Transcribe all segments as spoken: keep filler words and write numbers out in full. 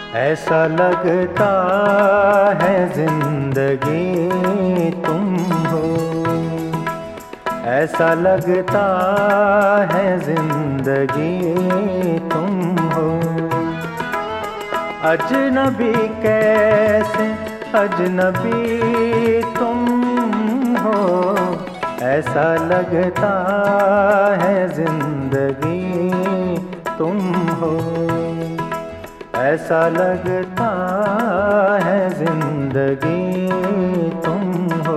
ऐसा लगता है जिंदगी तुम हो, ऐसा लगता है जिंदगी तुम हो। अजनबी कैसे अजनबी तुम हो, ऐसा लगता है जिंदगी तुम हो, ऐसा लगता है जिंदगी तुम हो।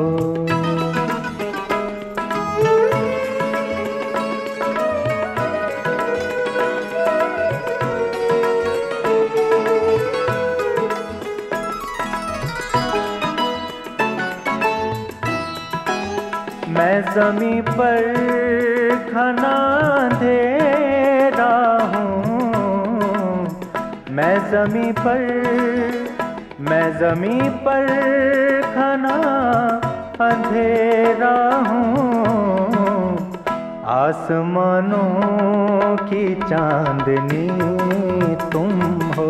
मैं ज़मीं पर घना अंधेरा हूँ, मैं ज़मीं पर मैं ज़मीं पर घना अंधेरा हूँ। आसमानों की चांदनी तुम हो,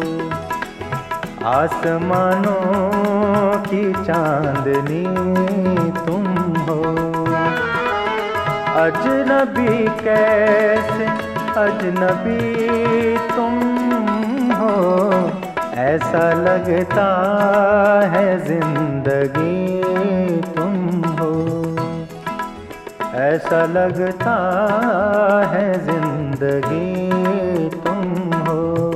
आसमानों की चांदनी तुम हो। अजनबी कैसे अजनबी तुम हो, ऐसा लगता है जिंदगी तुम हो, ऐसा लगता है जिंदगी तुम हो।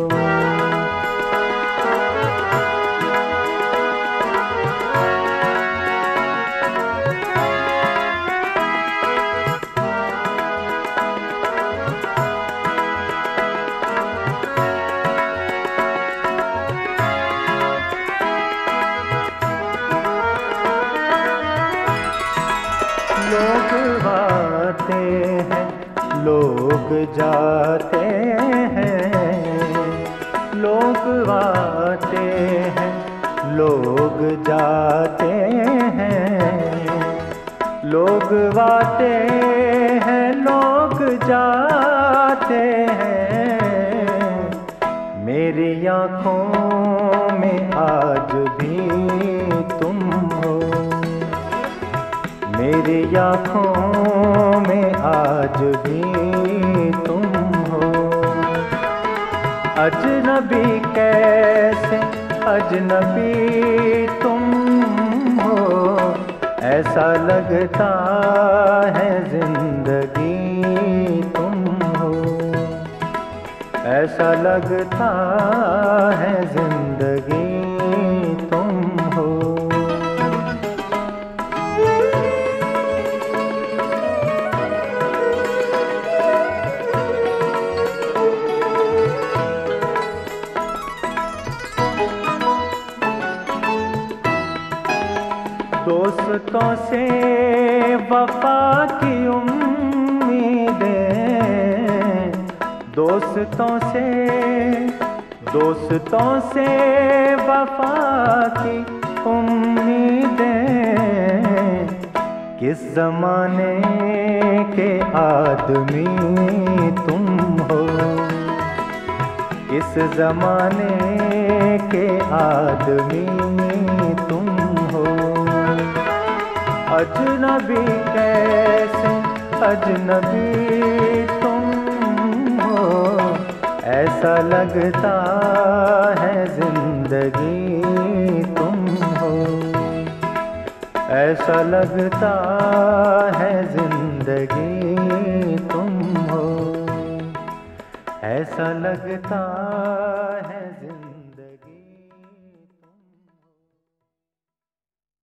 लोग आते हैं लोग जाते हैं, लोग आते हैं लोग जाते हैं, लोग आते हैं लोग जाते हैं। मेरी आँखों में आज भी तुम हो, मेरी आँखों में आज भी तुम हो। अजनबी कैसे अजनबी तुम हो, ऐसा लगता है जिंदगी तुम हो, ऐसा लगता है जिंदगी तुम हो। दोस्तों से वफा की उम्मीदें, दोस्तों से दोस्तों से वफा की उम्मीदें। किस ज़माने के आदमी तुम हो, किस ज़माने के आदमी तुम हो। अजनबी कैसे अजनबी तुम हो, ऐसा लगता है जिंदगी तुम हो, ऐसा लगता है जिंदगी तुम हो, ऐसा लगता है।